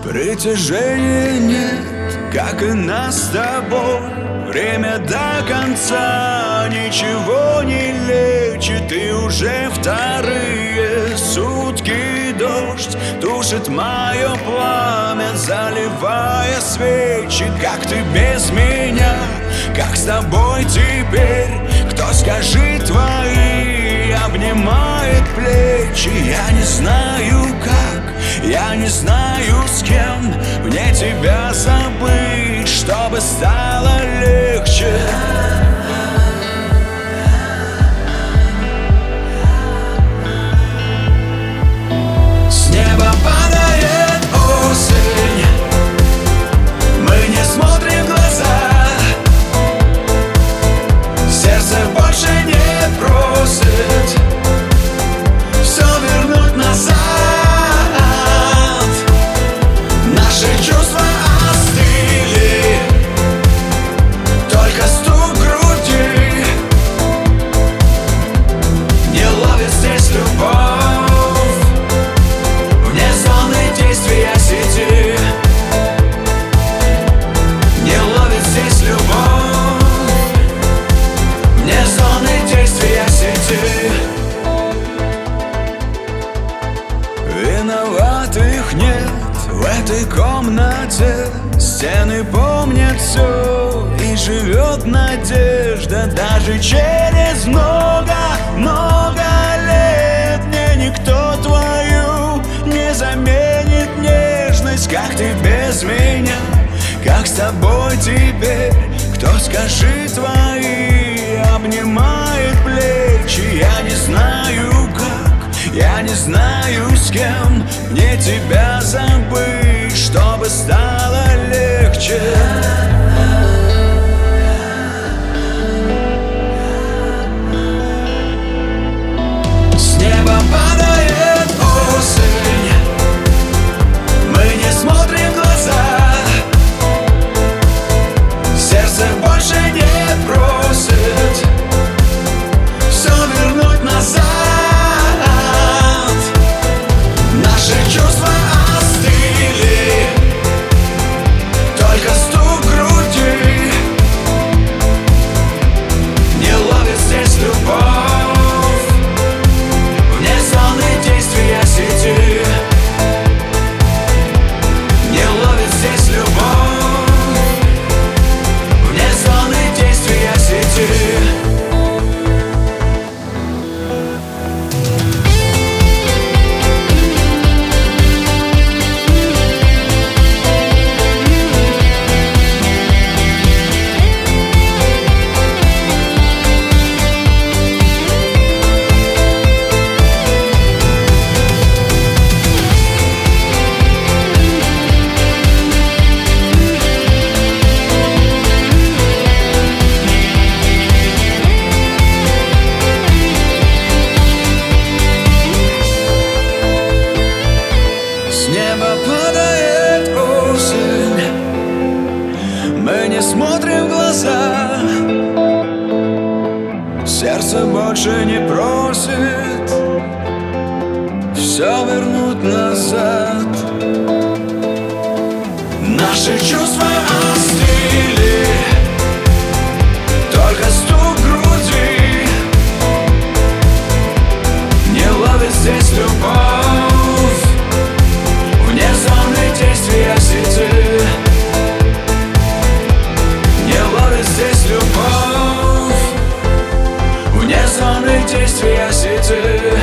Притяжения нет, как и нас с тобой. Время до конца ничего не лечит, и уже вторые сутки дождь тушит мое пламя, заливая свечи. Как ты без меня, как с тобой теперь? Кто, скажи, твои обнимает плечи? Я не знаю как, я не знаю с кем мне тебя забыть, чтобы стало легче. С неба падает осень, мы не смотрим в глаза, сердце больше не просит все вернуть назад. Наши чувства остыли, только стук груди не ловит здесь любовь вне зоны действия сети. Не ловит здесь любовь вне зоны действия сети. Виноватых нет в этой комнате, стены помнят все, и живет надежда. Даже через много лет мне никто твою не заменит нежность. Как ты без меня, как с тобой теперь? Кто, скажи, твои обнимает плечи? Я не знаю как, я не знаю с кем мне тебя забыть, чтобы стало легче. С неба падает осень, мы не смотрим в глаза, сердце больше не просит все вернуть назад. Наши чувства остыли, только стук груди не ловит здесь любовь вне зоны действия сети. Не ловит здесь любовь вне зоны действия сети. С неба падает осень, мы не смотрим в глаза, сердце больше не просит все вернуть назад. Наши чувства остыли, только стук груди не ловит здесь любовь вне зоны действия сети. Не ловит здесь любовь вне зоны действия сети.